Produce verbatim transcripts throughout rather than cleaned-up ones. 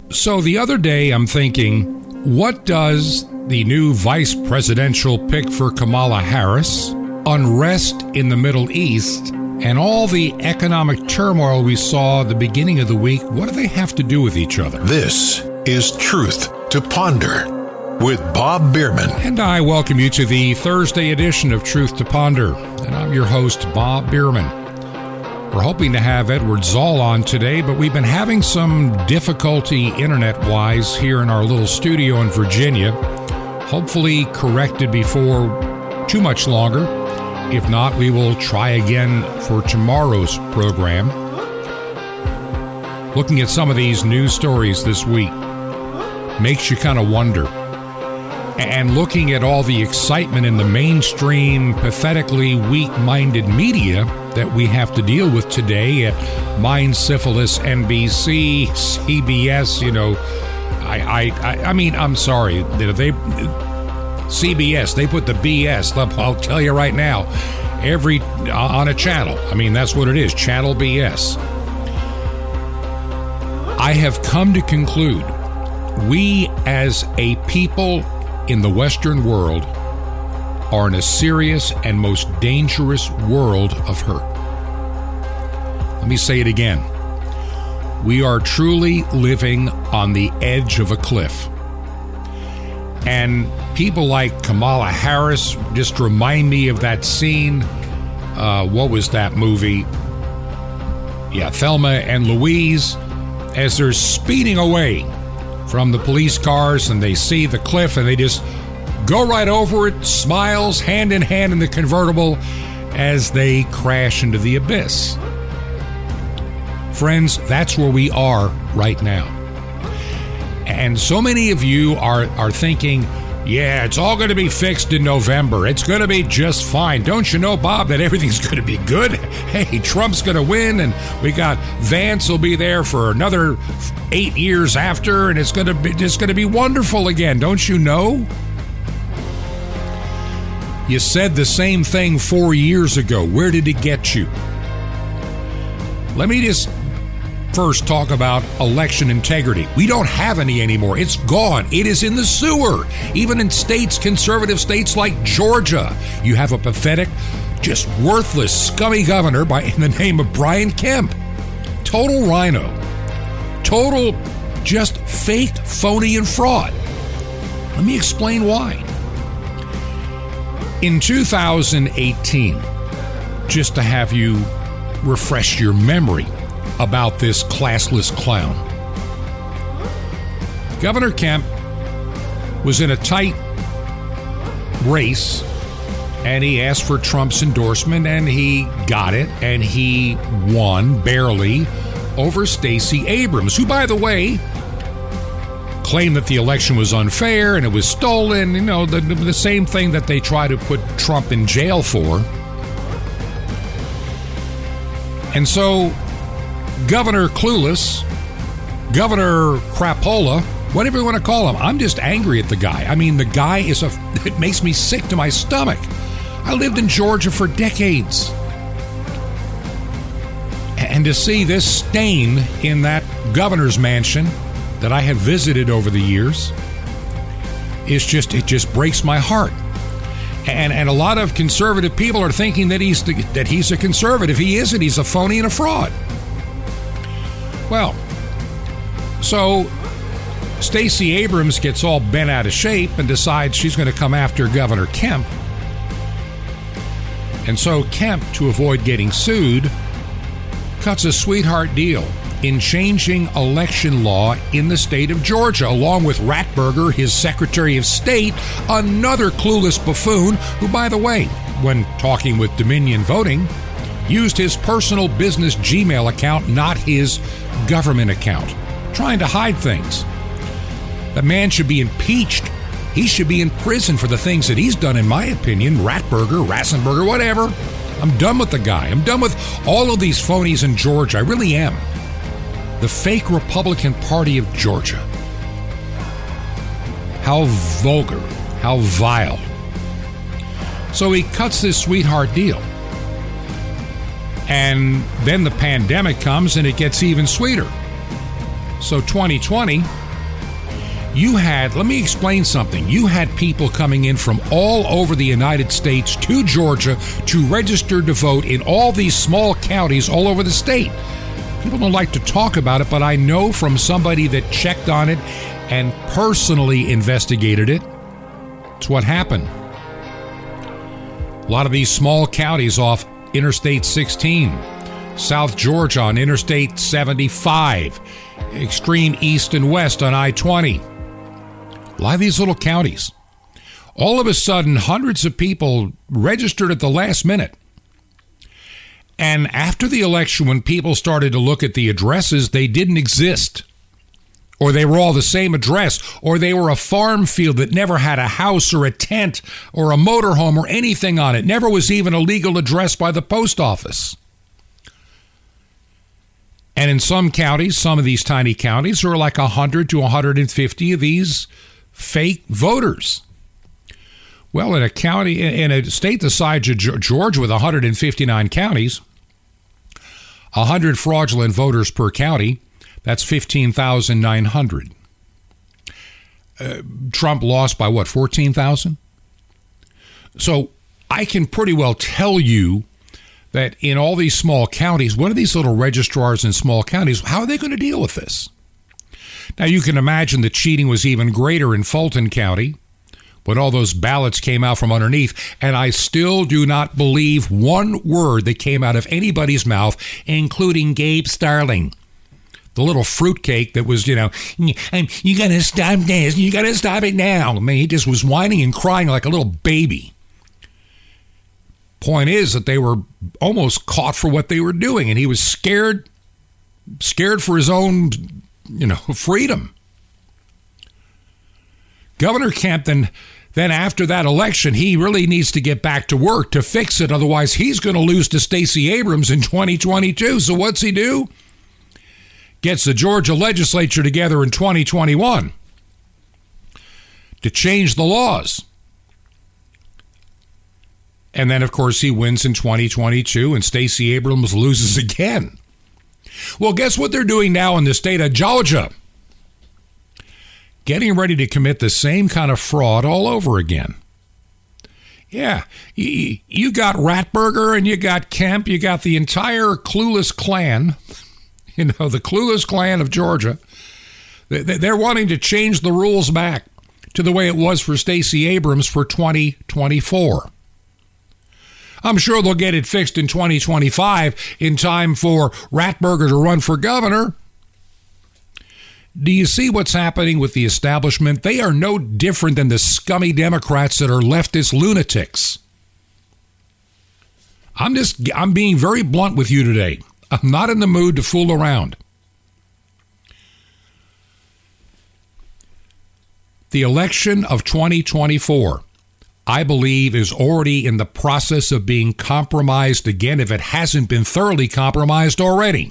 So the other day I'm thinking, what does the new vice presidential pick for Kamala Harris, unrest in the Middle East, and all the economic turmoil we saw at the beginning of the week, what do they have to do with each other? This is Truth to Ponder with Bob Bierman. And I welcome you to the Thursday edition of Truth to Ponder. And I'm your host, Bob Bierman. We're hoping to have Edward Zoll on today, but we've been having some difficulty internet-wise here in our little studio in Virginia. Hopefully corrected before too much longer. If not, we will try again for tomorrow's program. Looking at some of these news stories this week makes you kind of wonder. And looking at all the excitement in the mainstream, pathetically weak-minded media that we have to deal with today at Mind Syphilis, N B C, C B S, you know, I I, I mean, I'm sorry, they C B S, they put the B S, I'll tell you right now, every on a channel. I mean, that's what it is, channel B S. I have come to conclude we as a people in the Western world are in a serious and most dangerous world of hurt. Let me say it again. We are truly living on the edge of a cliff. And people like Kamala Harris just remind me of that scene. Uh, what was that movie? Yeah, Thelma and Louise, as they're speeding away from the police cars and they see the cliff and they just go right over it, smiles hand in hand in the convertible as they crash into the abyss. Friends, that's where we are right now. And so many of you are, are thinking, yeah, it's all going to be fixed in November. It's going to be just fine. Don't you know, Bob, that everything's going to be good? Hey, Trump's going to win, and we got Vance will be there for another eight years after, and it's going to be just going to be wonderful again. Don't you know? You said the same thing four years ago. Where did it get you? Let me just first talk about election integrity. We don't have any anymore. It's gone. It is in the sewer. Even in states, conservative states like Georgia, you have a pathetic, just worthless, scummy governor by in the name of Brian Kemp. Total rhino. Total just fake, phony, and fraud. Let me explain why. In two thousand eighteen, just to have you refresh your memory about this classless clown, Governor Kemp was in a tight race and he asked for Trump's endorsement and he got it and he won barely over Stacey Abrams, who, by the way, claimed that the election was unfair and it was stolen, you know, the, the same thing that they try to put Trump in jail for. And so Governor Clueless, Governor Crapola, whatever you want to call him, I'm just angry at the guy. I mean, the guy is a, it makes me sick to my stomach. I lived in Georgia for decades. And to see this stain in that governor's mansion that I have visited over the years, is just, it just breaks my heart. And and a lot of conservative people are thinking that he's the, that he's a conservative. He isn't. He's a phony and a fraud. Well, so Stacey Abrams gets all bent out of shape and decides she's going to come after Governor Kemp. And so Kemp, to avoid getting sued, cuts a sweetheart deal in changing election law in the state of Georgia, along with Ratberger, his Secretary of State, another clueless buffoon who, by the way, when talking with Dominion Voting, used his personal business Gmail account, not his government account, trying to hide things. The man should be impeached. He should be in prison for the things that he's done, in my opinion. Ratberger, Rassenberger, whatever. I'm done with the guy. I'm done with all of these phonies in Georgia. I really am. The fake Republican Party of Georgia. How vulgar. How vile. So he cuts this sweetheart deal. And then the pandemic comes and it gets even sweeter. So twenty twenty, you had, let me explain something. You had people coming in from all over the United States to Georgia to register to vote in all these small counties all over the state. People don't like to talk about it, but I know from somebody that checked on it and personally investigated it, it's what happened. A lot of these small counties off Interstate sixteen, South Georgia on Interstate seventy-five, extreme east and west on I twenty. A lot of these little counties. All of a sudden, hundreds of people registered at the last minute. And after the election, when people started to look at the addresses, they didn't exist. Or they were all the same address. Or they were a farm field that never had a house or a tent or a motorhome or anything on it. Never was even a legal address by the post office. And in some counties, some of these tiny counties, there are like one hundred to one hundred fifty of these fake voters. Well, in a county, in a state the size of Georgia with one hundred fifty-nine counties, one hundred fraudulent voters per county, that's fifteen thousand nine hundred. Uh, Trump lost by what, fourteen thousand? So I can pretty well tell you that in all these small counties, what are these little registrars in small counties, how are they going to deal with this? Now, you can imagine the cheating was even greater in Fulton County when all those ballots came out from underneath, and I still do not believe one word that came out of anybody's mouth, including Gabe Starling, the little fruitcake that was, you know, you got to stop this, you got to stop it now. I mean, he just was whining and crying like a little baby. Point is that they were almost caught for what they were doing, and he was scared, scared for his own, you know, freedom. Governor Kemp, then, then after that election, he really needs to get back to work to fix it. Otherwise, he's going to lose to Stacey Abrams in twenty twenty-two. So what's he do? Gets the Georgia legislature together in twenty twenty-one to change the laws. And then, of course, he wins in twenty twenty-two, and Stacey Abrams loses again. Well, guess what they're doing now in the state of Georgia? Getting ready to commit the same kind of fraud all over again. Yeah, you, you got Ratburger and you got Kemp, you got the entire clueless clan, you know, the clueless clan of Georgia. They're wanting to change the rules back to the way it was for Stacey Abrams for twenty twenty-four. I'm sure they'll get it fixed in twenty twenty-five in time for Ratburger to run for governor. Do you see what's happening with the establishment? They are no different than the scummy Democrats that are leftist lunatics. I'm just, I'm being very blunt with you today. I'm not in the mood to fool around. The election of twenty twenty-four, I believe, is already in the process of being compromised again, if it hasn't been thoroughly compromised already.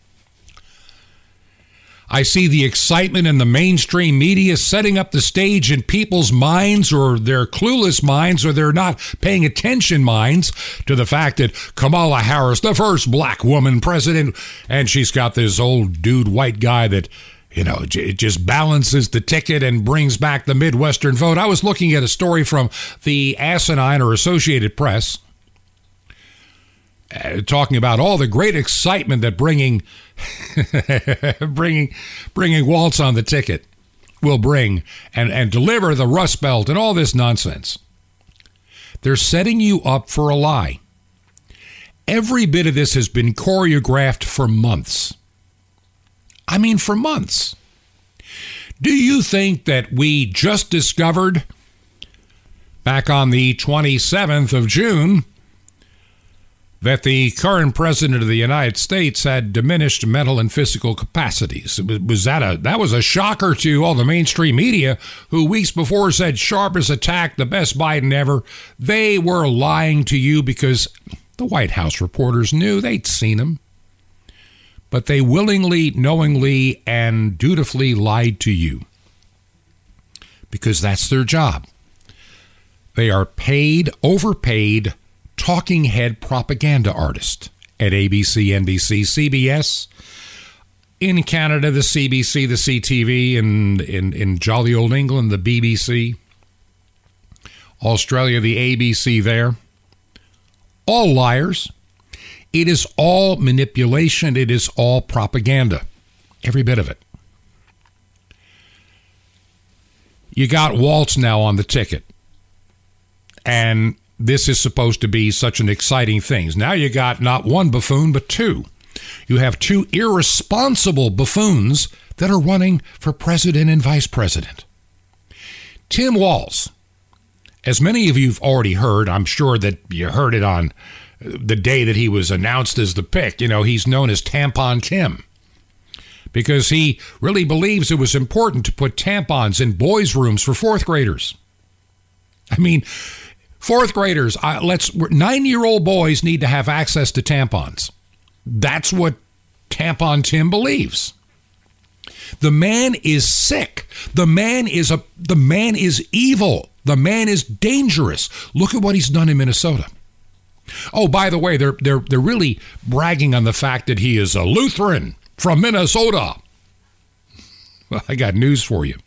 I see the excitement in the mainstream media setting up the stage in people's minds, or their clueless minds, or their not paying attention minds, to the fact that Kamala Harris, the first black woman president, and she's got this old dude, white guy that, you know, it just balances the ticket and brings back the Midwestern vote. I was looking at a story from the Asinine or Associated Press, uh, talking about all the great excitement that bringing bringing bringing Waltz on the ticket will bring, and, and deliver the Rust Belt and all this nonsense. They're setting you up for a lie. Every bit of this has been choreographed for months. I mean, for months. Do you think that we just discovered back on the twenty-seventh of June that the current president of the United States had diminished mental and physical capacities? Was that a that was a shocker to all the mainstream media, who weeks before said sharp as a tack, the best Biden ever? They were lying to you because the White House reporters knew. They'd seen him. But they willingly, knowingly, and dutifully lied to you because that's their job. They are paid, overpaid, talking head propaganda artists at A B C, N B C, C B S. In Canada, the C B C, the C T V, and in, in jolly old England, the B B C. Australia, the A B C there. All liars. It is all manipulation. It is all propaganda. Every bit of it. You got Waltz now on the ticket. And this is supposed to be such an exciting thing. Now you got not one buffoon, but two. You have two irresponsible buffoons that are running for president and vice president. Tim Walz, as many of you have already heard, I'm sure that you heard it on the day that he was announced as the pick. You know, he's known as Tampon Tim because he really believes it was important to put tampons in boys' rooms for fourth graders. I mean, fourth graders, uh, let's nine-year-old boys need to have access to tampons. That's what Tampon Tim believes. The man is sick. The man is a the man is evil. The man is dangerous. Look at what he's done in Minnesota. Oh, by the way, they're they're they're really bragging on the fact that he is a Lutheran from Minnesota. Well, I got news for you.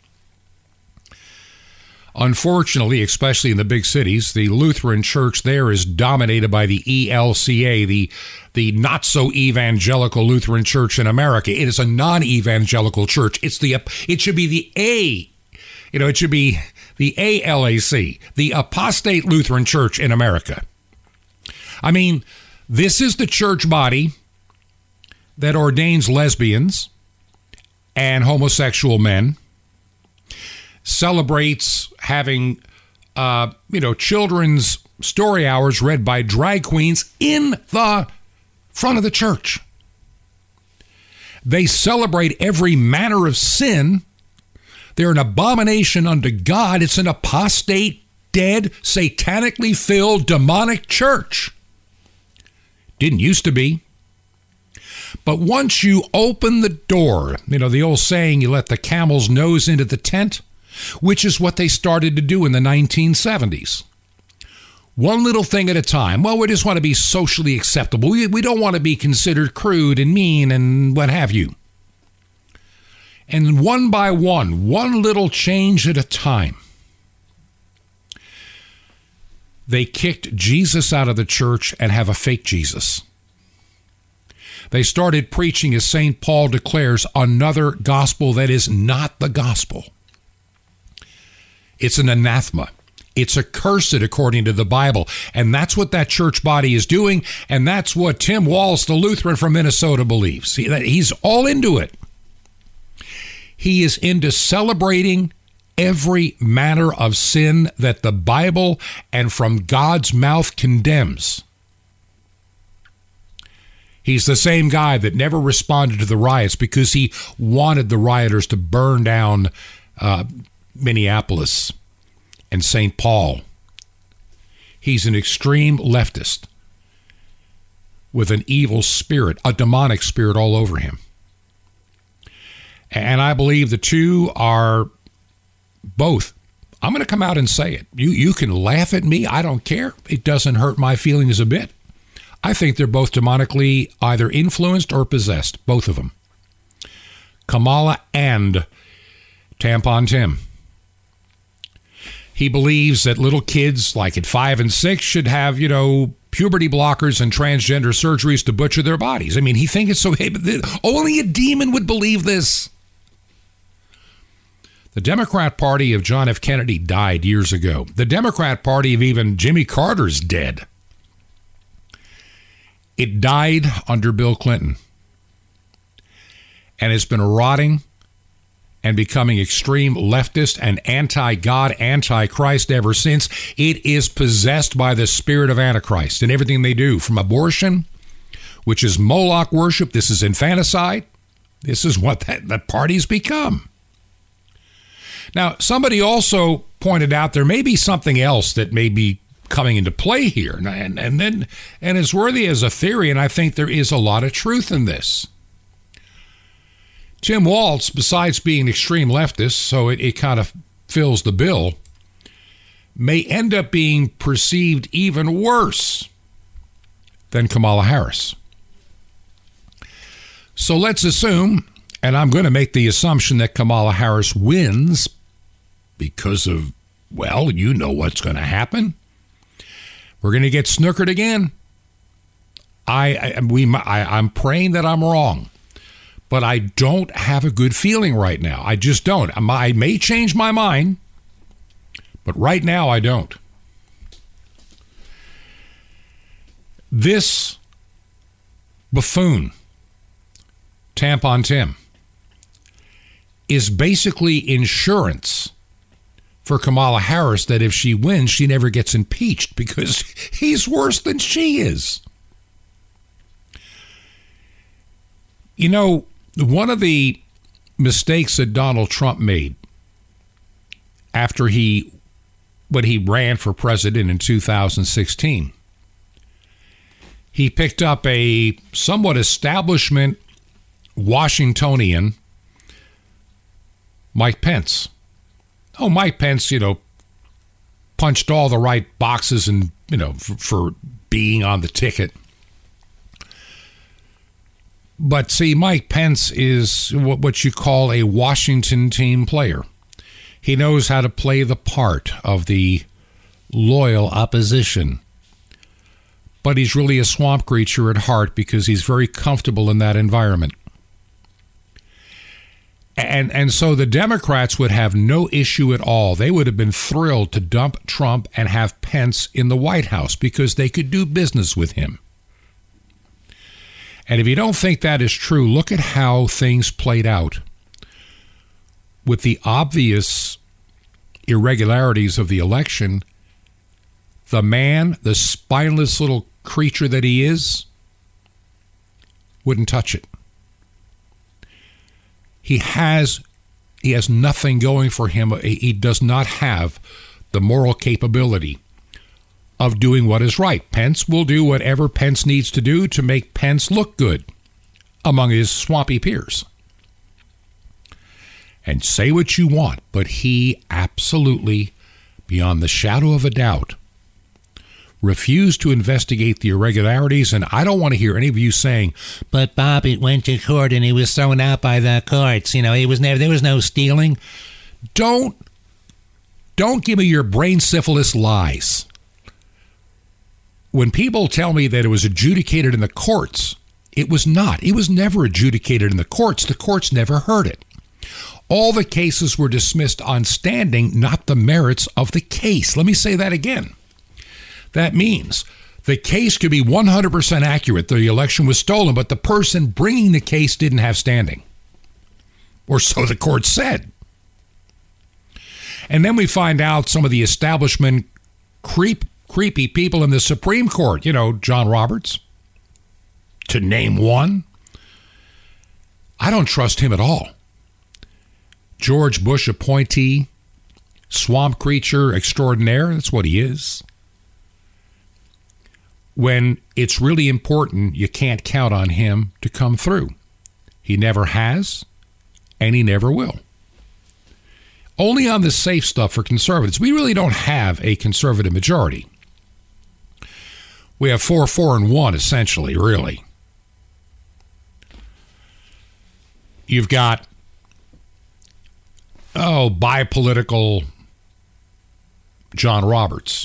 Unfortunately, especially in the big cities, the Lutheran church there is dominated by the E L C A, the, the not-so-evangelical Lutheran church in America. It is a non-evangelical church. It's the It should be the A, you know, it should be the A L A C, the Apostate Lutheran Church in America. I mean, this is the church body that ordains lesbians and homosexual men, celebrates having, uh, you know, children's story hours read by drag queens in the front of the church. They celebrate every manner of sin. They're an abomination unto God. It's an apostate, dead, satanically filled, demonic church. Didn't used to be. But once you open the door, you know, the old saying, you let the camel's nose into the tent, which is what they started to do in the nineteen seventies. One little thing at a time. Well, we just want to be socially acceptable. We, we don't want to be considered crude and mean and what have you. And one by one, one little change at a time, they kicked Jesus out of the church and have a fake Jesus. They started preaching, as Saint Paul declares, another gospel that is not the gospel. It's an anathema. It's accursed according to the Bible. And that's what that church body is doing. And that's what Tim Walz, the Lutheran from Minnesota, believes. He, he's all into it. He is into celebrating every manner of sin that the Bible and from God's mouth condemns. He's the same guy that never responded to the riots because he wanted the rioters to burn down uh, Minneapolis and Saint Paul. He's an extreme leftist with an evil spirit, a demonic spirit all over him. And I believe the two are both. I'm going to come out and say it. You, you can laugh at me. I don't care. It doesn't hurt my feelings a bit. I think they're both demonically either influenced or possessed, both of them. Kamala and Tampon Tim. He believes that little kids, like at five and six, should have, you know, puberty blockers and transgender surgeries to butcher their bodies. I mean, he thinks it's so... Hey, but only a demon would believe this. The Democrat Party of John F. Kennedy died years ago. The Democrat Party of even Jimmy Carter's dead. It died under Bill Clinton and has been rotting and becoming extreme leftist and anti-God, anti-Christ ever since. It is possessed by the spirit of Antichrist in everything they do, from abortion, which is Moloch worship. This is infanticide. This is what that, that party's become. Now, somebody also pointed out there may be something else that may be coming into play here, and and then and as worthy as a theory, and I think there is a lot of truth in this. Tim Walz, besides being an extreme leftist, so it, it kind of fills the bill, may end up being perceived even worse than Kamala Harris. So let's assume And I'm going to make the assumption that Kamala Harris wins because of, well, you know what's going to happen. We're going to get snookered again. I, I we I, I'm praying that I'm wrong, but I don't have a good feeling right now. I just don't. I may change my mind, but right now I don't. This buffoon, Tampon Tim, is basically insurance for Kamala Harris that if she wins, she never gets impeached because he's worse than she is. You know, one of the mistakes that Donald Trump made after he, when he ran for president in two thousand sixteen, he picked up a somewhat establishment Washingtonian, Mike Pence. Oh, Mike Pence, you know, punched all the right boxes and, you know, for, for being on the ticket. But see, Mike Pence is what, what you call a Washington team player. He knows how to play the part of the loyal opposition. But he's really a swamp creature at heart because he's very comfortable in that environment. And and so the Democrats would have no issue at all. They would have been thrilled to dump Trump and have Pence in the White House because they could do business with him. And if you don't think that is true, look at how things played out with the obvious irregularities of the election. The man, the spineless little creature that he is, wouldn't touch it. He has he has nothing going for him. He does not have the moral capability of doing what is right. Pence will do whatever Pence needs to do to make Pence look good among his swampy peers. And say what you want, but he absolutely, beyond the shadow of a doubt, refused to investigate the irregularities. And I don't want to hear any of you saying, but Bob, it went to court and he was thrown out by the courts. You know, he was never, there was no stealing. Don't, don't give me your brain syphilis lies. When people tell me that it was adjudicated in the courts, it was not. It was never adjudicated in the courts. The courts never heard it. All the cases were dismissed on standing, not the merits of the case. Let me say that again. That means the case could be one hundred percent accurate. The election was stolen, but the person bringing the case didn't have standing. Or so the court said. And then we find out some of the establishment creep, creepy people in the Supreme Court. You know, John Roberts, to name one. I don't trust him at all. George Bush appointee, swamp creature extraordinaire. That's what he is. When it's really important, you can't count on him to come through. He never has, and he never will. Only on the safe stuff for conservatives. We really don't have a conservative majority. We have four, four, and one, essentially, really. You've got, oh, bipolitical John Roberts.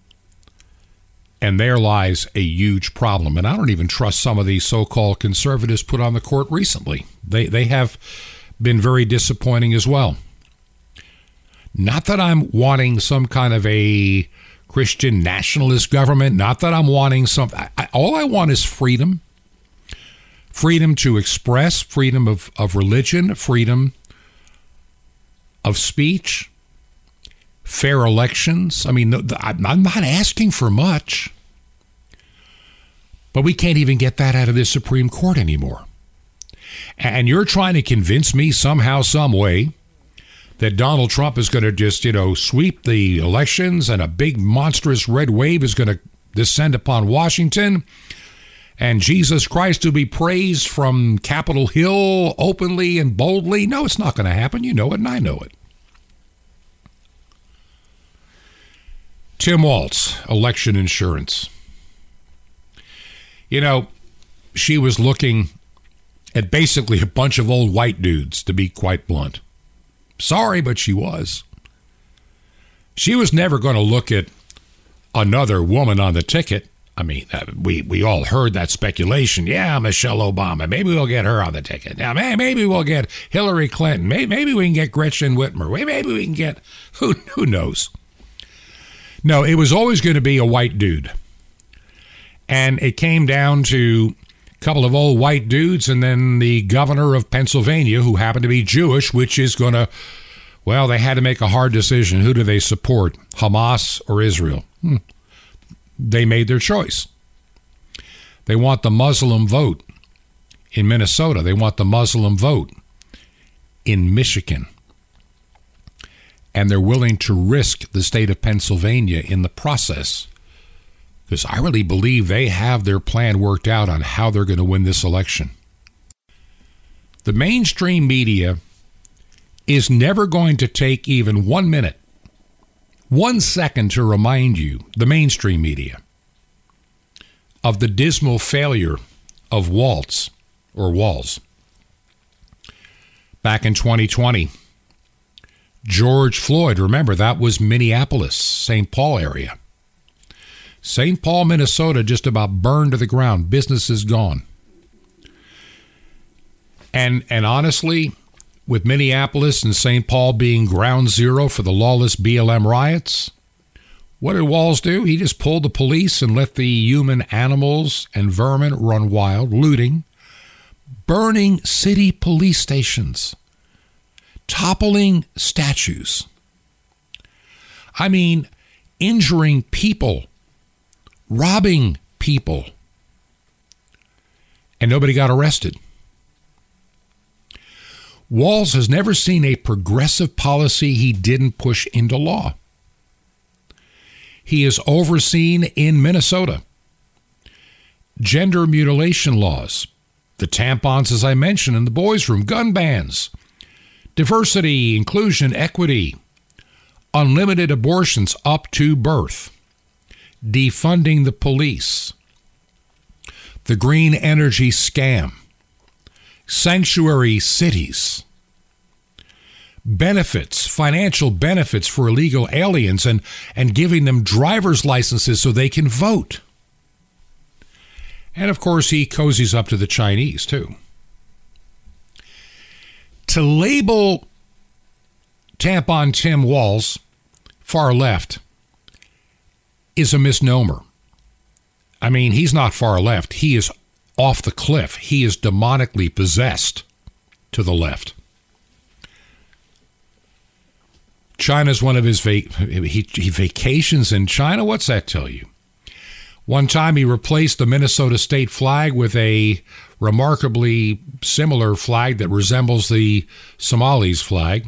And there lies a huge problem. And I don't even trust some of these so-called conservatives put on the court recently. They they have been very disappointing as well. Not that I'm wanting some kind of a Christian nationalist government. Not that I'm wanting some. I, all I want is freedom. Freedom to express, freedom of, of religion, freedom of speech. Fair elections. I mean, I'm not asking for much. But we can't even get that out of the Supreme Court anymore. And you're trying to convince me somehow, some way, that Donald Trump is going to just, you know, sweep the elections and a big monstrous red wave is going to descend upon Washington and Jesus Christ will be praised from Capitol Hill openly and boldly. No, it's not going to happen. You know it and I know it. Tim Walz, election insurance. You know, she was looking and basically a bunch of old white dudes, to be quite blunt. Sorry, but she was. She was never going to look at another woman on the ticket. I mean, uh, we, we all heard that speculation. Yeah, Michelle Obama. Maybe we'll get her on the ticket. Now, may, maybe we'll get Hillary Clinton. Maybe, maybe we can get Gretchen Whitmer. Maybe we can get, who, who knows? No, it was always going to be a white dude. And it came down to a couple of old white dudes and then the governor of Pennsylvania, who happened to be Jewish, which is going to, well, they had to make a hard decision. Who do they support, Hamas or Israel? Hmm. They made their choice. They want the Muslim vote in Minnesota. They want the Muslim vote in Michigan. And they're willing to risk the state of Pennsylvania in the process, because I really believe they have their plan worked out on how they're going to win this election. The mainstream media is never going to take even one minute, one second to remind you, the mainstream media, of the dismal failure of Waltz or Walz. Back in twenty twenty, George Floyd, remember, that was Minneapolis, Saint Paul area. Saint Paul, Minnesota, just about burned to the ground. Business is gone. And and honestly, with Minneapolis and Saint Paul being ground zero for the lawless B L M riots, what did Walz do? He just pulled the police and let the human animals and vermin run wild, looting, burning city police stations, toppling statues. I mean, injuring people, robbing people, and nobody got arrested. Walz has never seen a progressive policy he didn't push into law. He is overseen in Minnesota gender mutilation laws, the tampons, as I mentioned, in the boys' room, gun bans, diversity, inclusion, equity, unlimited abortions up to birth, defunding the police, the green energy scam, sanctuary cities, benefits, financial benefits for illegal aliens, and, and giving them driver's licenses so they can vote. And of course, he cozies up to the Chinese, too. To label Tampon Tim Walz far left is a misnomer. I mean, he's not far left. He is off the cliff. He is demonically possessed to the left. China's one of his va- he, he vacations in China. What's that tell you? One time he replaced the Minnesota state flag with a remarkably similar flag that resembles the Somalis' flag.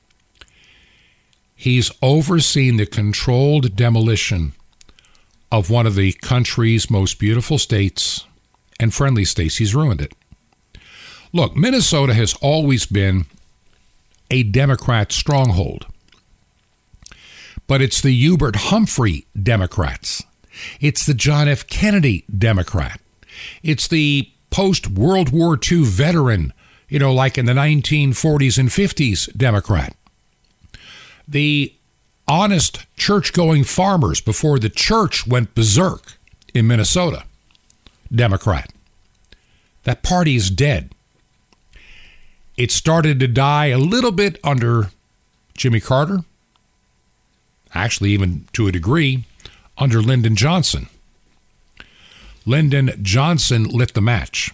He's overseen the controlled demolition of one of the country's most beautiful states and friendly states. He's ruined it. Look, Minnesota has always been a Democrat stronghold. But it's the Hubert Humphrey Democrats. It's the John F. Kennedy Democrat. It's the post-World War Two veteran, you know, like in the nineteen forties and fifties Democrat. The honest church-going farmers before the church went berserk in Minnesota, Democrat. That party is dead. It started to die a little bit under Jimmy Carter, actually even to a degree under Lyndon Johnson. Lyndon Johnson lit the match.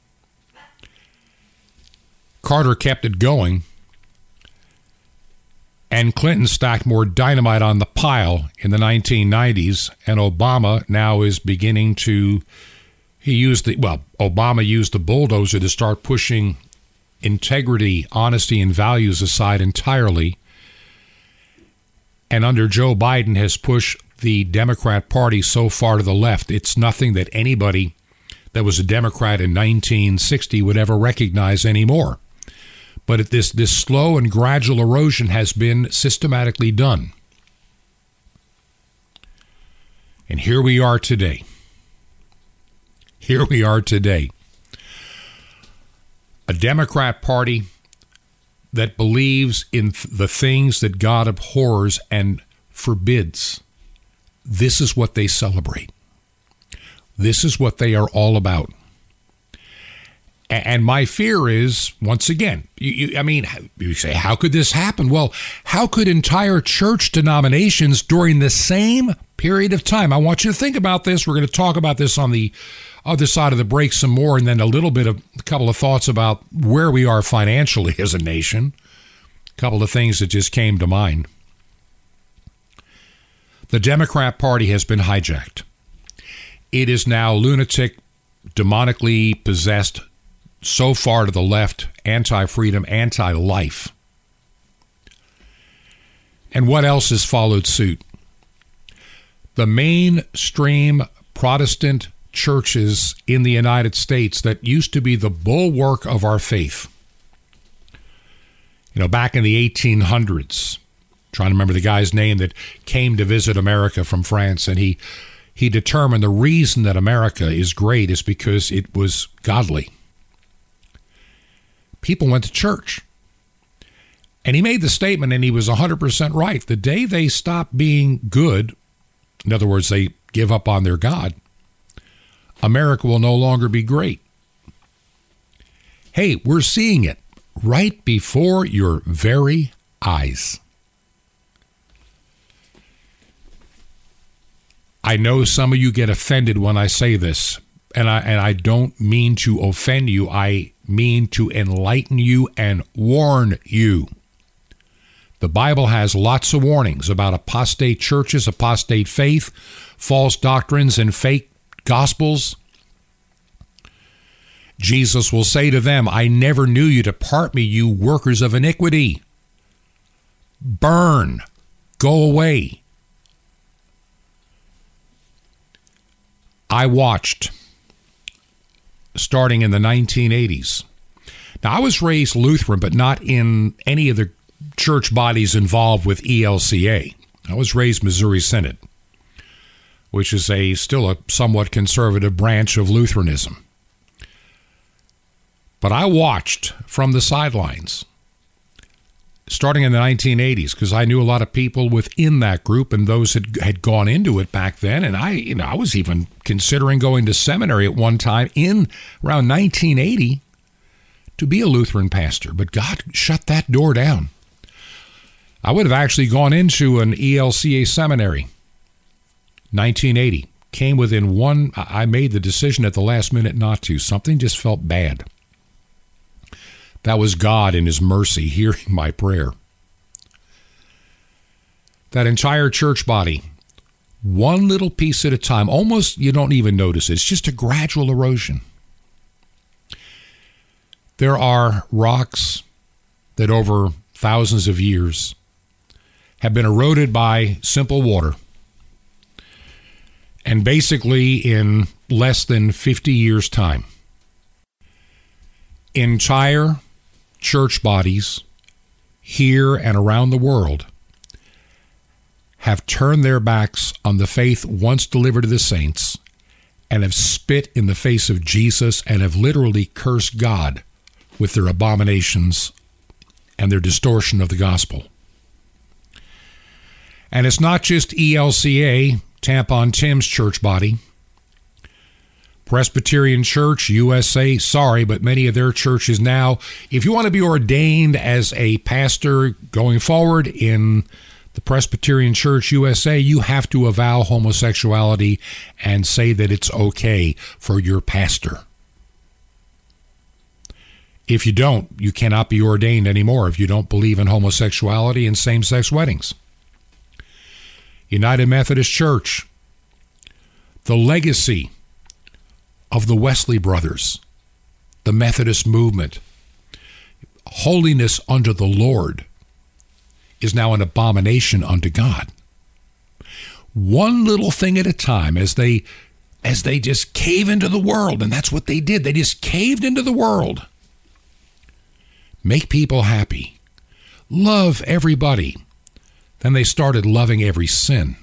Carter kept it going, and Clinton stacked more dynamite on the pile in the nineteen nineties, and Obama now is beginning to, he used the, well, Obama used the bulldozer to start pushing integrity, honesty, and values aside entirely, and under Joe Biden has pushed the Democrat Party so far to the left, it's nothing that anybody that was a Democrat in nineteen sixty would ever recognize anymore. But this, this slow and gradual erosion has been systematically done. And here we are today. Here we are today. A Democrat Party that believes in th- the things that God abhors and forbids. This is what they celebrate. This is what they are all about. And my fear is, once again, you, you, I mean, you say, how could this happen? Well, how could entire church denominations during the same period of time? I want you to think about this. We're going to talk about this on the other side of the break some more, and then a little bit of a couple of thoughts about where we are financially as a nation. A couple of things that just came to mind. The Democrat Party has been hijacked. It is now lunatic, demonically possessed, so far to the left, anti-freedom, anti-life. And what else has followed suit? The mainstream Protestant churches in the United States that used to be the bulwark of our faith. You know, back in the eighteen hundreds, trying to remember the guy's name that came to visit America from France, and he he determined the reason that America is great is because it was godly. People went to church. And he made the statement, and he was one hundred percent right. The day they stop being good, in other words, they give up on their God, America will no longer be great. Hey, we're seeing it right before your very eyes. I know some of you get offended when I say this, and I and I don't mean to offend you. I mean to enlighten you and warn you. The Bible has lots of warnings about apostate churches, apostate faith, false doctrines, and fake gospels. Jesus will say to them, I never knew you. Depart me, you workers of iniquity. Burn. Go away. I watched, starting in the nineteen eighties. Now, I was raised Lutheran, but not in any of the church bodies involved with E L C A. I was raised Missouri Synod, which is a still a somewhat conservative branch of Lutheranism. But I watched from the sidelines, starting in the nineteen eighties, because I knew a lot of people within that group and those that had gone into it back then. And I, you know, I was even considering going to seminary at one time in around nineteen eighty to be a Lutheran pastor. But God shut that door down. I would have actually gone into an E L C A seminary. nineteen eighty. Came within one. I made the decision at the last minute not to. Something just felt bad. That was God in his mercy hearing my prayer. That entire church body, one little piece at a time, almost you don't even notice it. It's just a gradual erosion. There are rocks that over thousands of years have been eroded by simple water. And basically in less than fifty years' time, entire church bodies here and around the world have turned their backs on the faith once delivered to the saints and have spit in the face of Jesus and have literally cursed God with their abominations and their distortion of the gospel. And it's not just E L C A, Tampon Tim's church body. Presbyterian Church, U S A, sorry, but many of their churches now, if you want to be ordained as a pastor going forward in the Presbyterian Church, U S A, you have to avow homosexuality and say that it's okay for your pastor. If you don't, you cannot be ordained anymore if you don't believe in homosexuality and same-sex weddings. United Methodist Church, the legacy of the Wesley brothers, the Methodist movement, holiness unto the Lord, is now an abomination unto God. One little thing at a time as they as they just cave into the world, and that's what they did. They just caved into the world. Make people happy. Love everybody. Then they started loving every sin.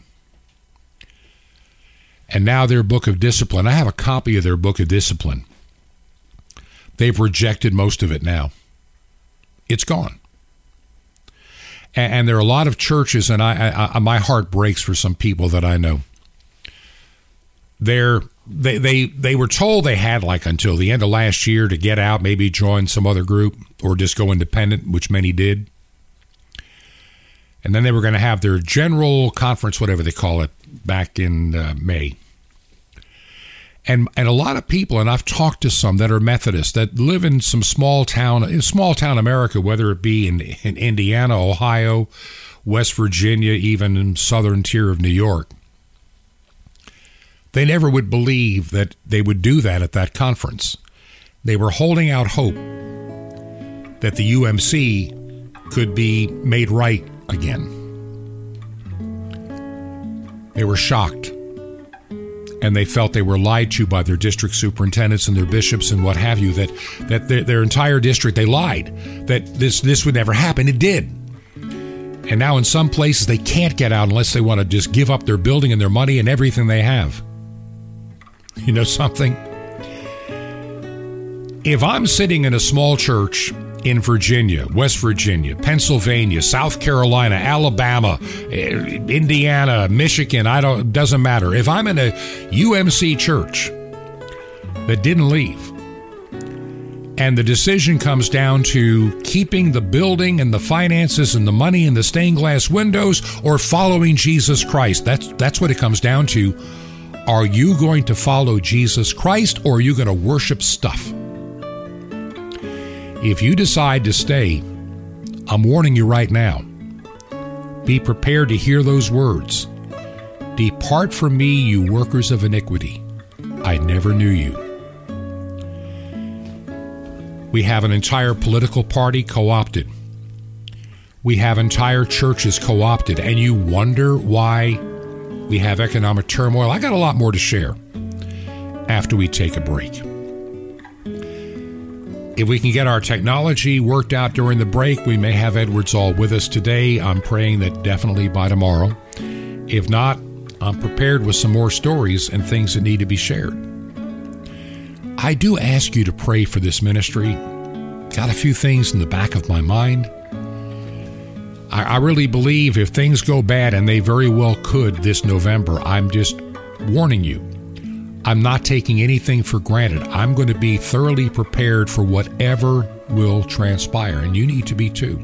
And now their book of discipline. I have a copy of their book of discipline. They've rejected most of it now. It's gone. And, and there are a lot of churches, and I, I, my heart breaks for some people that I know. They're, they, they, they were told they had like until the end of last year to get out, maybe join some other group or just go independent, which many did. And then they were going to have their general conference, whatever they call it, back in uh, May. And and a lot of people, and I've talked to some that are Methodists that live in some small town, in small town America, whether it be in, in Indiana, Ohio, West Virginia, even in southern tier of New York. They never would believe that they would do that at that conference. They were holding out hope that the U M C could be made right again. They were shocked. And they felt they were lied to by their district superintendents and their bishops and what have you, that that their, their entire district, they lied, that this, this would never happen. It did. And now in some places they can't get out unless they want to just give up their building and their money and everything they have. You know something? If I'm sitting in a small church in Virginia, West Virginia, Pennsylvania, South Carolina, Alabama, Indiana, Michigan, I don't, doesn't matter. If I'm in a U M C church that didn't leave, and the decision comes down to keeping the building and the finances and the money and the stained glass windows or following Jesus Christ, that's that's what it comes down to. Are you going to follow Jesus Christ, or are you going to worship stuff? If you decide to stay, I'm warning you right now, be prepared to hear those words. Depart from me, you workers of iniquity. I never knew you. We have an entire political party co-opted. We have entire churches co-opted, and you wonder why we have economic turmoil. I got a lot more to share after we take a break. If we can get our technology worked out during the break, we may have Edward Zoll with us today. I'm praying that definitely by tomorrow. If not, I'm prepared with some more stories and things that need to be shared. I do ask you to pray for this ministry. Got a few things in the back of my mind. I, I really believe if things go bad, and they very well could this November, I'm just warning you. I'm not taking anything for granted. I'm going to be thoroughly prepared for whatever will transpire, and you need to be too.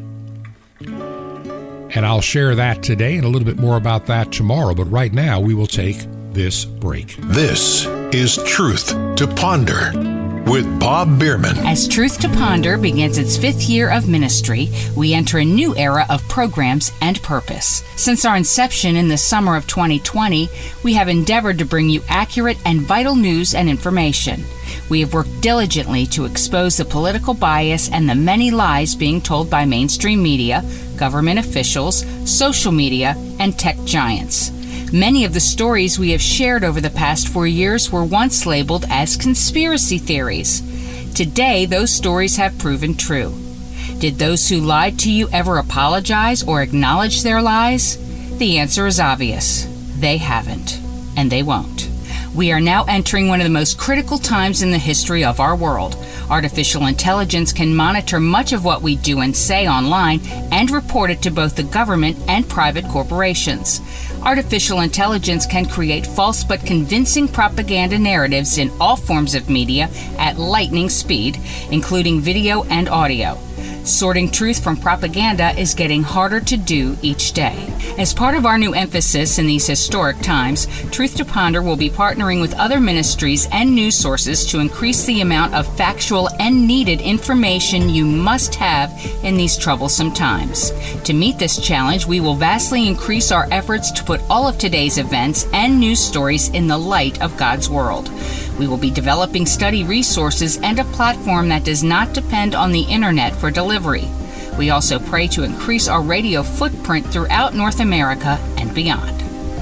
And I'll share that today and a little bit more about that tomorrow, but right now we will take this break. This is Truth to Ponder with Bob Bierman. As Truth to Ponder begins its fifth year of ministry, we enter a new era of programs and purpose. Since our inception in the summer of twenty twenty, we have endeavored to bring you accurate and vital news and information. We have worked diligently to expose the political bias and the many lies being told by mainstream media, government officials, social media, and tech giants. Many of the stories we have shared over the past four years were once labeled as conspiracy theories. Today, those stories have proven true. Did those who lied to you ever apologize or acknowledge their lies? The answer is obvious. They haven't, and they won't. We are now entering one of the most critical times in the history of our world. Artificial intelligence can monitor much of what we do and say online and report it to both the government and private corporations. Artificial intelligence can create false but convincing propaganda narratives in all forms of media at lightning speed, including video and audio. Sorting truth from propaganda is getting harder to do each day. As part of our new emphasis in these historic times, Truth to Ponder will be partnering with other ministries and news sources to increase the amount of factual and needed information you must have in these troublesome times. To meet this challenge, we will vastly increase our efforts to put all of today's events and news stories in the light of God's world. We will be developing study resources and a platform that does not depend on the internet for delivery. We also pray to increase our radio footprint throughout North America and beyond.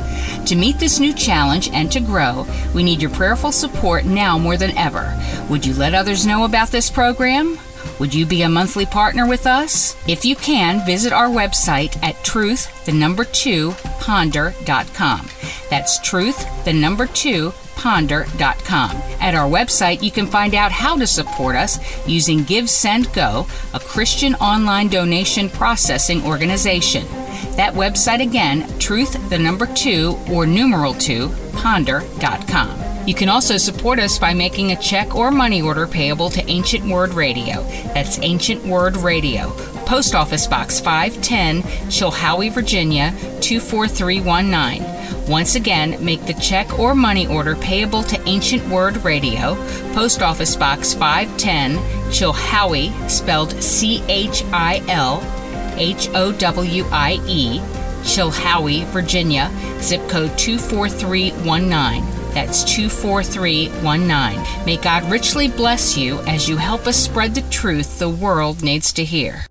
To meet this new challenge and to grow, we need your prayerful support now more than ever. Would you let others know about this program? Would you be a monthly partner with us? If you can, visit our website at truth, the number two, ponder dot com. That's truth, the number two, ponder dot com. At our website, you can find out how to support us using GiveSendGo, a Christian online donation processing organization. That website again, truth, the number two, or numeral two, ponder dot com. You can also support us by making a check or money order payable to Ancient Word Radio. That's Ancient Word Radio. Post Office Box five ten, Chilhowie, Virginia, two four three one nine. Once again, make the check or money order payable to Ancient Word Radio. Post Office Box five ten, Chilhowie, spelled C H I L H O W I E, Chilhowie, Virginia, zip code two four three one nine. That's two four three one nine. May God richly bless you as you help us spread the truth the world needs to hear.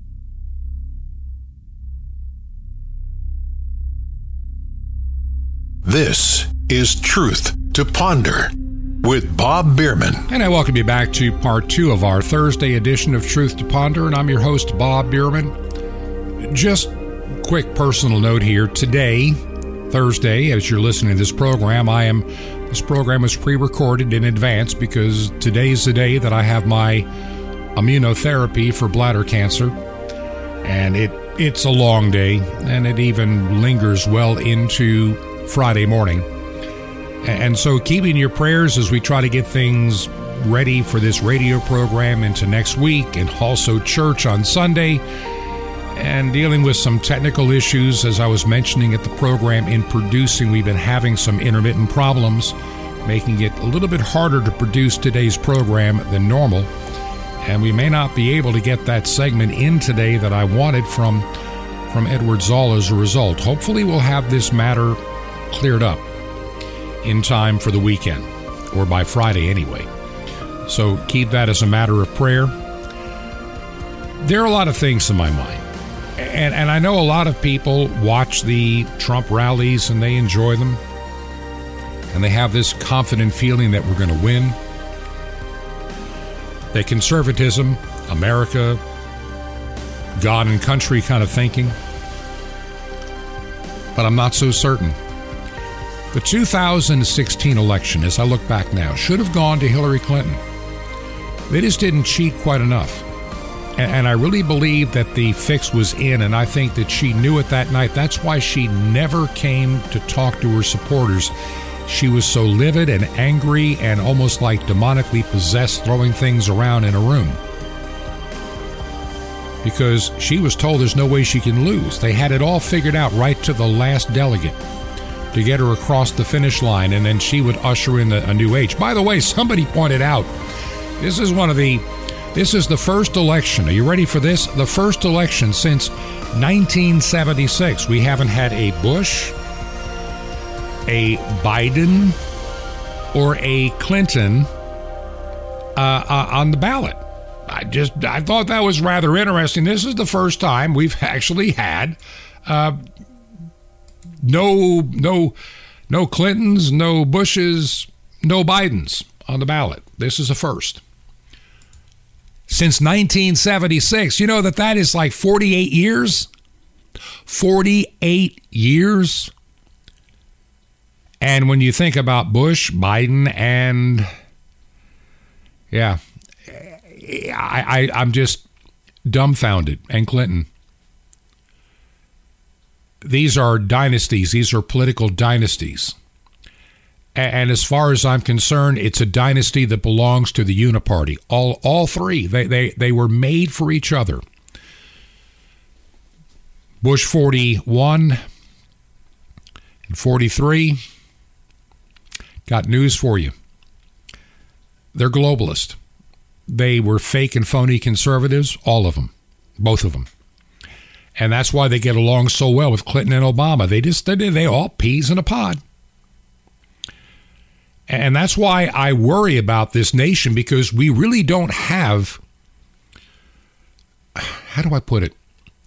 This is Truth to Ponder with Bob Bierman. And I welcome you back to part two of our Thursday edition of Truth to Ponder, and I'm your host, Bob Bierman. Just quick personal note here. Today, Thursday, as you're listening to this program, I am, this program was pre-recorded in advance because today's the day that I have my immunotherapy for bladder cancer. And it it's a long day, and it even lingers well into Friday morning. And so keeping your prayers as we try to get things ready for this radio program into next week, and also church on Sunday, and dealing with some technical issues. As I was mentioning at the program in producing, we've been having some intermittent problems, making it a little bit harder to produce today's program than normal. And we may not be able to get that segment in today that I wanted from, from Edward Zoll as a result. Hopefully we'll have this matter cleared up in time for the weekend, or by Friday anyway. So keep that as a matter of prayer. There are a lot of things in my mind. And, and I know a lot of people watch the Trump rallies and they enjoy them. And they have this confident feeling that we're going to win. That conservatism, America, God and country kind of thinking. But I'm not so certain. The two thousand sixteen election, as I look back now, should have gone to Hillary Clinton. They just didn't cheat quite enough. And I really believe that the fix was in, and I think that she knew it that night. That's why she never came to talk to her supporters. She was so livid and angry and almost like demonically possessed, throwing things around in a room. Because she was told there's no way she can lose. They had it all figured out right to the last delegate to get her across the finish line, and then she would usher in a, a new age. By the way, somebody pointed out, this is one of the This is the first election. Are you ready for this? The first election since nineteen seventy-six. We haven't had a Bush, a Biden, or a Clinton uh, uh, on the ballot. I just I thought that was rather interesting. This is the first time we've actually had uh, no no no Clintons, no Bushes, no Bidens on the ballot. This is a first. Since nineteen seventy-six, you know that that is like forty-eight years? forty-eight years? And when you think about Bush, Biden, and yeah, I, I, I'm just dumbfounded, and Clinton. These are dynasties. These are political dynasties. And as far as I'm concerned, it's a dynasty that belongs to the Uniparty. All all three, they, they, they were made for each other. Bush forty-one and forty-three. Got news for you. They're globalist. They were fake and phony conservatives, all of them, both of them. And that's why they get along so well with Clinton and Obama. They just, they, they all peas in a pod. And that's why I worry about this nation, because we really don't have, how do I put it?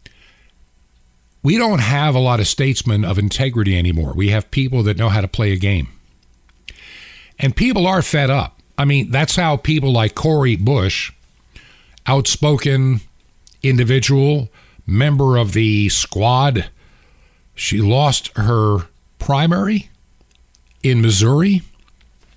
We don't have a lot of statesmen of integrity anymore. We have people that know how to play a game. And people are fed up. I mean, that's how people like Cori Bush, outspoken individual, member of the squad, she lost her primary in Missouri.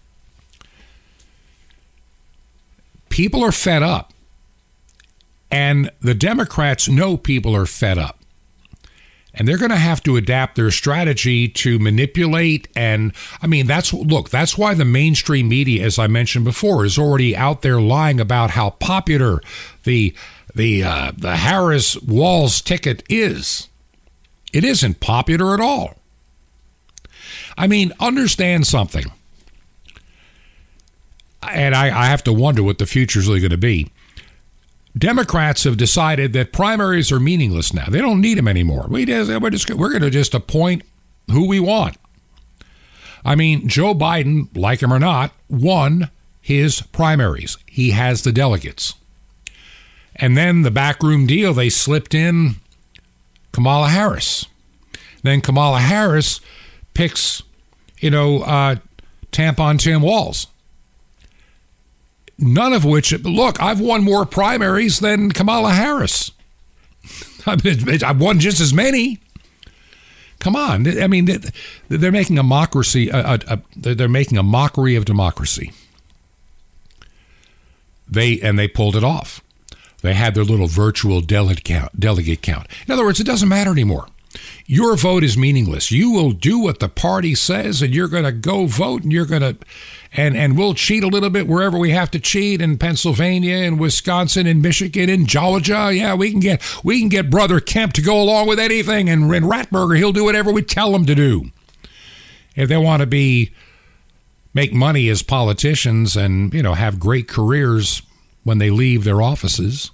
people are fed up. And the Democrats know people are fed up. And they're going to have to adapt their strategy to manipulate. And I mean, that's look, that's why the mainstream media, as I mentioned before, is already out there lying about how popular the the uh, the Harris-Walz ticket is. It isn't popular at all. I mean, understand something. And I, I have to wonder what the future is really going to be. Democrats have decided that primaries are meaningless now. They don't need them anymore. We just, we're just, we're going to just appoint who we want. I mean, Joe Biden, like him or not, won his primaries. He has the delegates. And then the backroom deal, they slipped in Kamala Harris. Then Kamala Harris picks, you know, uh, tampon Tim Walz. None of which, look, I've won more primaries than Kamala Harris. I've won just as many. Come on. I mean, they're making a mockery, a, a, a, they're making a mockery of democracy. They and they pulled it off. They had their little virtual delegate count, delegate count. In other words, it doesn't matter anymore. Your vote is meaningless. You will do what the party says, and you're going to go vote, and you're going to, and and we'll cheat a little bit wherever we have to cheat in Pennsylvania, and Wisconsin, and Michigan, and Georgia. Yeah, we can get we can get Brother Kemp to go along with anything, and, and Ratberger, he'll do whatever we tell him to do. If they want to be make money as politicians and, you know, have great careers when they leave their offices,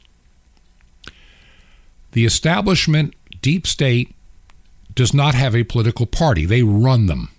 the establishment, deep state, does not have a political party. They run them.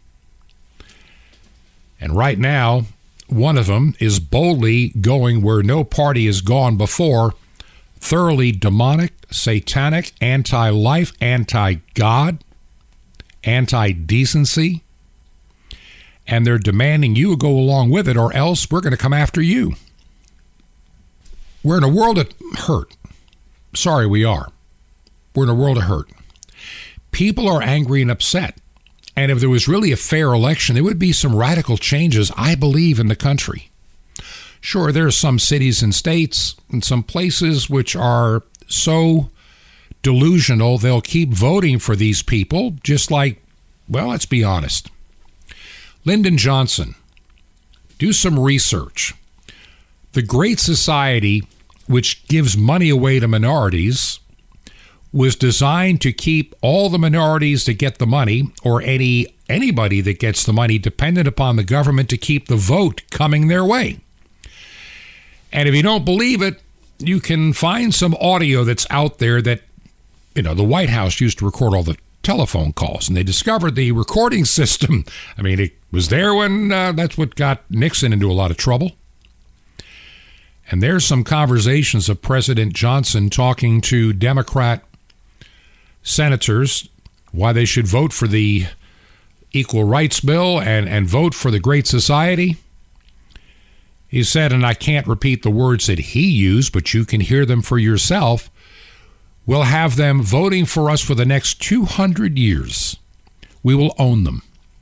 And right now, one of them is boldly going where no party has gone before, thoroughly demonic, satanic, anti-life, anti-God, anti-decency. And they're demanding you go along with it, or else we're going to come after you. We're in a world of hurt. Sorry, we are. We're in a world of hurt. People are angry and upset. And if there was really a fair election, there would be some radical changes, I believe, in the country. Sure, there are some cities and states and some places which are so delusional, they'll keep voting for these people, just like, well, let's be honest. Lyndon Johnson, do some research. The Great Society, which gives money away to minorities, was designed to keep all the minorities that get the money, or any anybody that gets the money, dependent upon the government to keep the vote coming their way. And if you don't believe it, you can find some audio that's out there that, you know, the White House used to record all the telephone calls, and they discovered the recording system. I mean, it was there when uh, that's what got Nixon into a lot of trouble. And there's some conversations of President Johnson talking to Democrat senators why they should vote for the Equal Rights Bill and, and vote for the Great Society. He said, and I can't repeat the words that he used, but you can hear them for yourself, we'll have them voting for us for the next two hundred years. We will own them.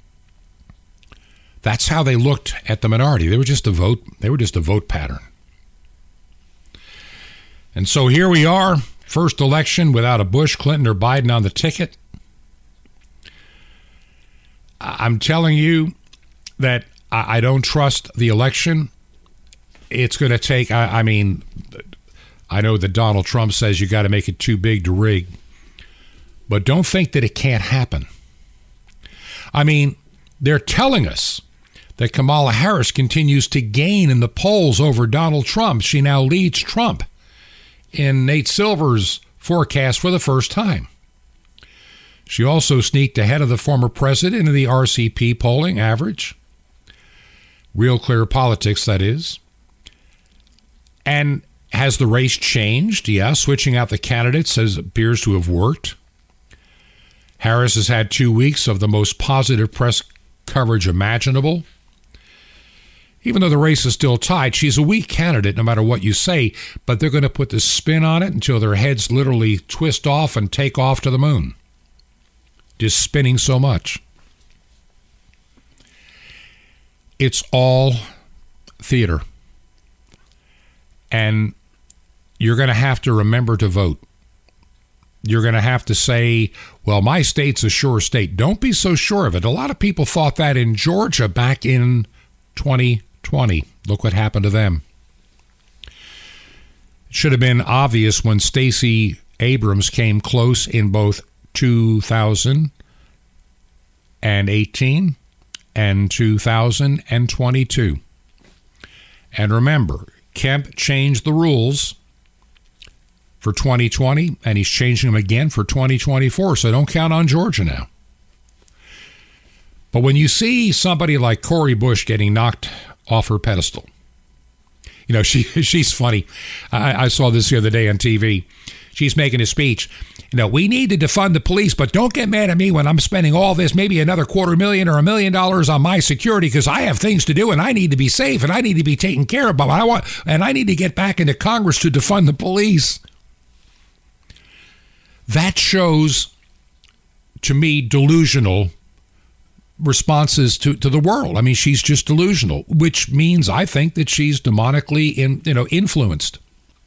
That's how they looked at the minority. They were just a vote. They were just a vote pattern. And so here we are, first election without a Bush, Clinton, or Biden on the ticket. I'm telling you that I don't trust the election. It's going to take, I, I mean, I know that Donald Trump says you got to make it too big to rig, but don't think that it can't happen. I mean, they're telling us that Kamala Harris continues to gain in the polls over Donald Trump. She now leads Trump in Nate Silver's forecast for the first time. She also sneaked ahead of the former president in the R C P polling average. Real Clear Politics, that is. And has the race changed? Yeah, switching out the candidates has appears to have worked. Harris has had two weeks of the most positive press coverage imaginable. Even though the race is still tied, she's a weak candidate no matter what you say, but they're going to put the spin on it until their heads literally twist off and take off to the moon. Just spinning so much. It's all theater. And you're going to have to remember to vote. You're going to have to say, well, my state's a sure state. Don't be so sure of it. A lot of people thought that in Georgia back in twenty twenty. Look what happened to them. It should have been obvious when Stacey Abrams came close in both two thousand eighteen and two thousand twenty-two. And remember, Kemp changed the rules for twenty twenty, and he's changing them again for twenty twenty-four, so don't count on Georgia now. But when you see somebody like Cori Bush getting knocked off her pedestal, you know, she she's funny. I, I saw this the other day on T V. She's making a speech. You know, we need to defund the police, but don't get mad at me when I'm spending all this, maybe another quarter million or a million dollars on my security, because I have things to do and I need to be safe and I need to be taken care of. But I want, and I need to get back into Congress to defund the police. That shows, to me, delusional responses to, to the world. I mean, she's just delusional, which means I think that she's demonically in, you know, influenced.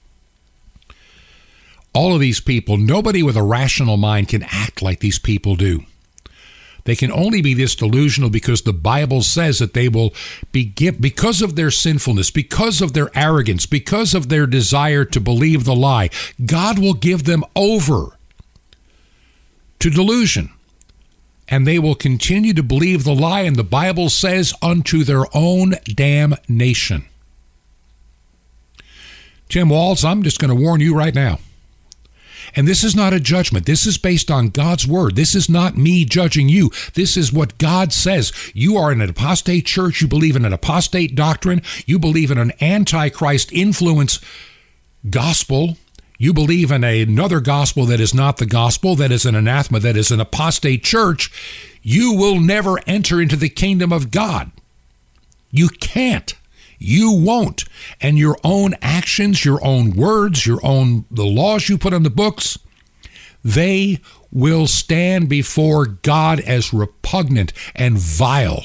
All of these people, nobody with a rational mind can act like these people do. They can only be this delusional because the Bible says that they will be give, because of their sinfulness, because of their arrogance, because of their desire to believe the lie. God will give them over to delusion, and they will continue to believe the lie, and the Bible says unto their own damnation. Tim Walz, I'm just going to warn you right now. And this is not a judgment. This is based on God's word. This is not me judging you. This is what God says. You are in an apostate church. You believe in an apostate doctrine. You believe in an antichrist influence gospel. You believe in a, another gospel that is not the gospel, that is an anathema, that is an apostate church. You will never enter into the kingdom of God. You can't. You won't. And your own actions, your own words, your own, the laws you put on the books, they will stand before God as repugnant and vile.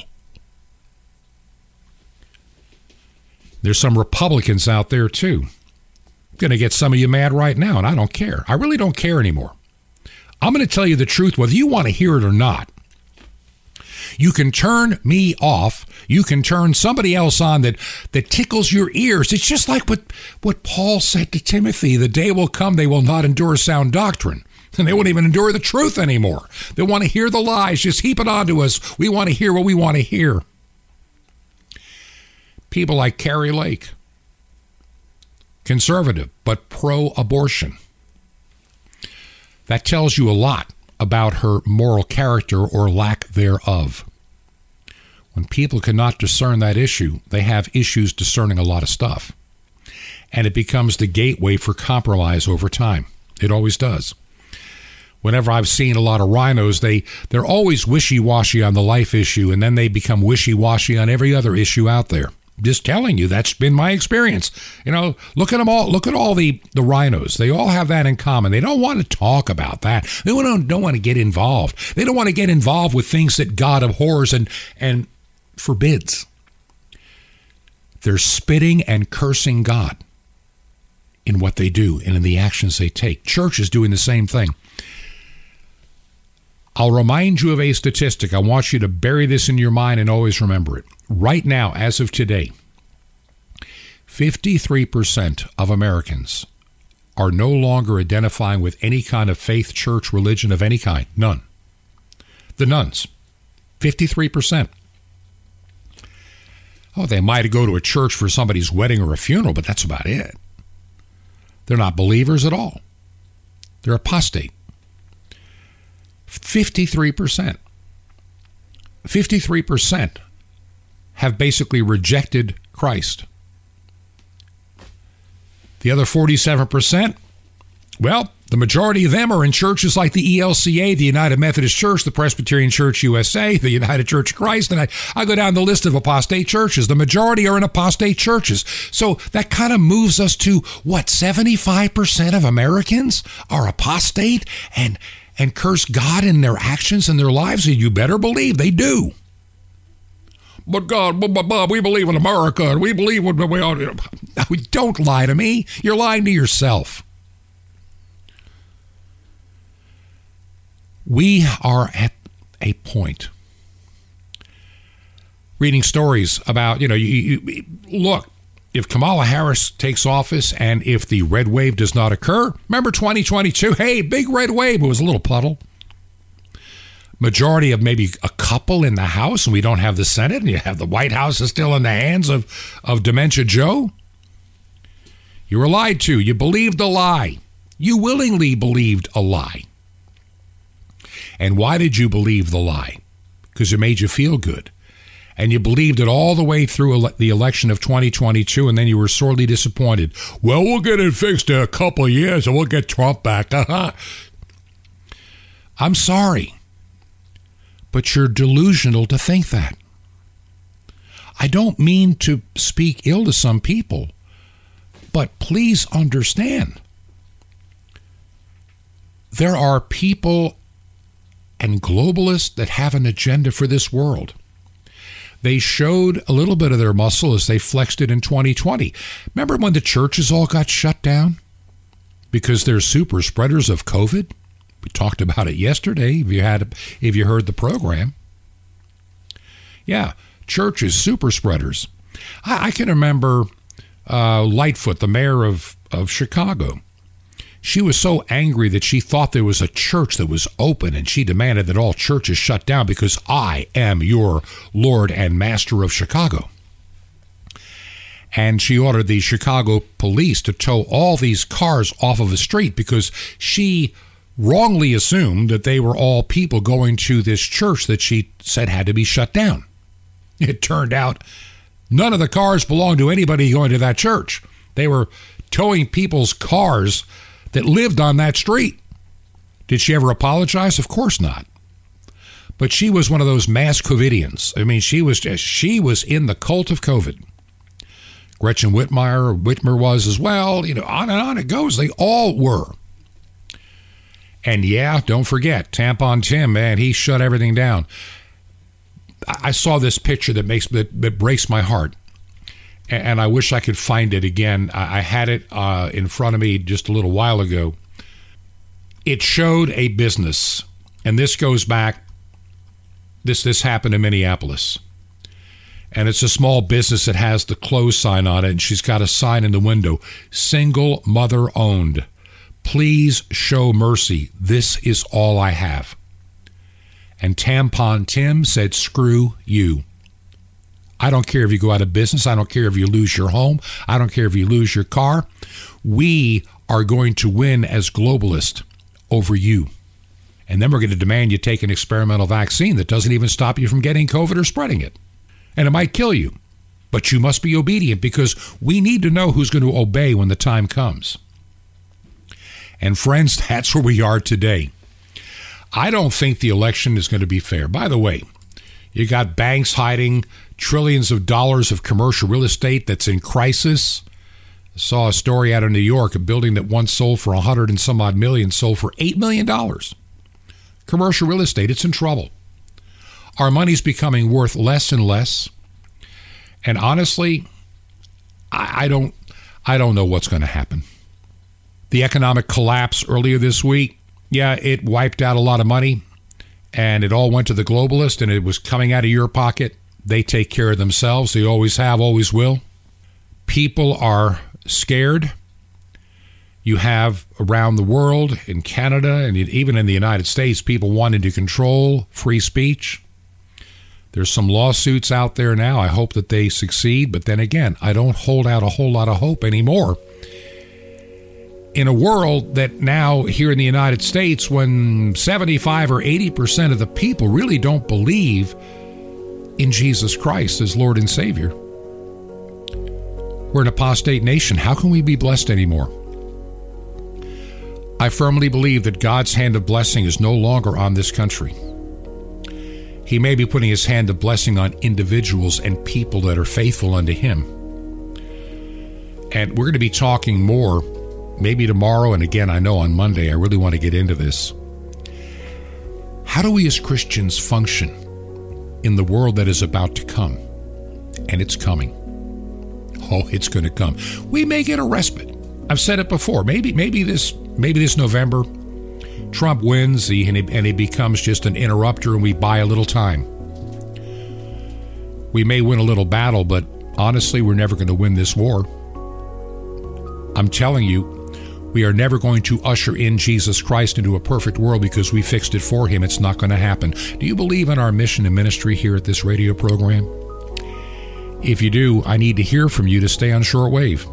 There's some Republicans out there too. I'm going to get some of you mad right now, and I don't care. I really don't care anymore. I'm going to tell you the truth, whether you want to hear it or not. You can turn me off. You can turn somebody else on that, that tickles your ears. It's just like what, what Paul said to Timothy. The day will come they will not endure sound doctrine. And they won't even endure the truth anymore. They want to hear the lies. Just heap it onto us. We want to hear what we want to hear. People like Kari Lake. Conservative, but pro-abortion. That tells you a lot about her moral character or lack thereof. When people cannot discern that issue, they have issues discerning a lot of stuff. And it becomes the gateway for compromise over time. It always does. Whenever I've seen a lot of rhinos, they, they're always wishy-washy on the life issue, and then they become wishy-washy on every other issue out there. Just telling you, that's been my experience. You know, look at them all. Look at all the, the rhinos. They all have that in common. They don't want to talk about that. They don't, don't want to get involved. They don't want to get involved with things that God abhors and, and forbids. They're spitting and cursing God in what they do and in the actions they take. Church is doing the same thing. I'll remind you of a statistic. I want you to bury this in your mind and always remember it. Right now, as of today, fifty-three percent of Americans are no longer identifying with any kind of faith, church, religion of any kind. None. The nuns, fifty-three percent. Oh, they might go to a church for somebody's wedding or a funeral, but that's about it. They're not believers at all. They're apostate. fifty-three percent. fifty-three percent have basically rejected Christ. The other forty-seven percent, well, the majority of them are in churches like the E L C A, the United Methodist Church, the Presbyterian Church U S A, the United Church of Christ, and I, I go down the list of apostate churches. The majority are in apostate churches. So that kind of moves us to, what, seventy-five percent of Americans are apostate and and curse God in their actions and their lives, and you better believe they do. but God, but, but, but we believe in America, and we believe what we all. Don't lie to me. You're lying to yourself. We are at a point. Reading stories about, you know, you, you look, if Kamala Harris takes office and if the red wave does not occur, remember twenty twenty-two, hey, big red wave, it was a little puddle. Majority of maybe a couple in the House, and we don't have the Senate, and you have the White House is still in the hands of, of Dementia Joe. You were lied to. You believed a lie. You willingly believed a lie. And why did you believe the lie? Because it made you feel good. And you believed it all the way through ele- the election of twenty twenty-two, and then you were sorely disappointed. Well, we'll get it fixed in a couple of years, and we'll get Trump back. I'm sorry, but you're delusional to think that. I don't mean to speak ill to some people, but please understand, there are people and globalists that have an agenda for this world. They showed a little bit of their muscle as they flexed it in twenty twenty. Remember when the churches all got shut down? Because they're super spreaders of COVID? We talked about it yesterday, if you had, if you heard the program. Yeah, churches, super spreaders. I, I can remember uh, Lightfoot, the mayor of, of Chicago. She was so angry that she thought there was a church that was open, and she demanded that all churches shut down because I am your Lord and Master of Chicago. And she ordered the Chicago police to tow all these cars off of the street because she wrongly assumed that they were all people going to this church that she said had to be shut down. It turned out none of the cars belonged to anybody going to that church. They were towing people's cars that lived on that street. Did she ever apologize? Of course not. But she was one of those mass COVIDians. I mean, she was just, she was in the cult of COVID. Gretchen Whitmer, Whitmer was as well. You know, on and on it goes. They all were. And yeah, don't forget, Tampon Tim, man, he shut everything down. I saw this picture that makes that, that breaks my heart. And I wish I could find it again. I had it uh, in front of me just a little while ago. It showed a business, and this goes back, this this happened in Minneapolis. And it's a small business that has the close sign on it, and she's got a sign in the window, single mother owned. Please show mercy. This is all I have. And Tampon Tim said, screw you. I don't care if you go out of business. I don't care if you lose your home. I don't care if you lose your car. We are going to win as globalists over you. And then we're going to demand you take an experimental vaccine that doesn't even stop you from getting COVID or spreading it. And it might kill you. But you must be obedient because we need to know who's going to obey when the time comes. And friends, that's where we are today. I don't think the election is going to be fair. By the way, you got banks hiding trillions of dollars of commercial real estate that's in crisis. I saw a story out of New York, a building that once sold for a hundred and some odd million sold for eight million dollars. Commercial real estate, it's in trouble. Our money's becoming worth less and less. And honestly, I, I don't I don't know what's going to happen. The economic collapse earlier this week, yeah, it wiped out a lot of money. And it all went to the globalist, and it was coming out of your pocket. They take care of themselves. They always have, always will. People are scared. You have around the world, in Canada, and even in the United States, people wanting to control free speech. There's some lawsuits out there now. I hope that they succeed. But then again, I don't hold out a whole lot of hope anymore. In a world that now here in the United States, when seventy-five or eighty percent of the people really don't believe in Jesus Christ as Lord and Savior. We're an apostate nation. How can we be blessed anymore? I firmly believe that God's hand of blessing is no longer on this country. He may be putting his hand of blessing on individuals and people that are faithful unto him. And we're going to be talking more maybe tomorrow, and again, I know on Monday, I really want to get into this. How do we as Christians function in the world that is about to come? and it's coming. Oh, it's going to come. We may get a respite. I've said it before. Maybe, maybe this, maybe this November, Trump wins he, and, he, and he becomes just an interrupter, and we buy a little time. We may win a little battle, but honestly, we're never going to win this war. I'm telling you, we are never going to usher in Jesus Christ into a perfect world because we fixed it for him. It's not going to happen. Do you believe in our mission and ministry here at this radio program? If you do, I need to hear from you to stay on shortwave.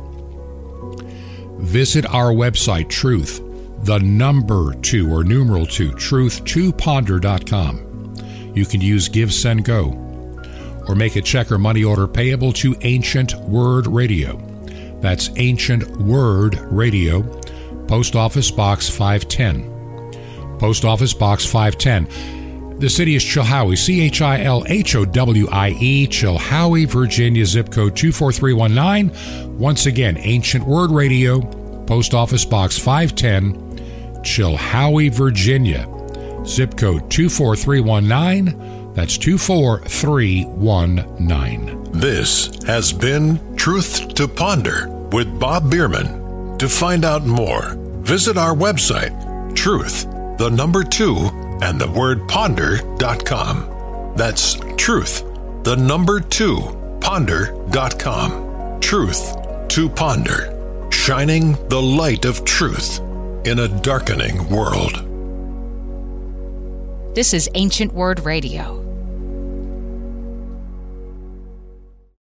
Visit our website, Truth, the number two or numeral two, truth to ponder dot com. You can use Give, Send, Go, or make a check or money order payable to Ancient Word Radio. That's Ancient Word Radio, Post Office Box five ten. Post Office Box five ten. The city is Chilhowie, C H I L H O W I E, Chilhowie, Virginia, zip code two four three one nine. Once again, Ancient Word Radio, Post Office Box five ten, Chilhowie, Virginia, zip code two four three one nine. That's two four three one nine. This has been Truth to Ponder with Bob Bierman. To find out more, visit our website, truth, the number two, and the word ponder dot com. That's truth, the number two, ponder dot com. Truth to Ponder, shining the light of truth in a darkening world. This is Ancient Word Radio.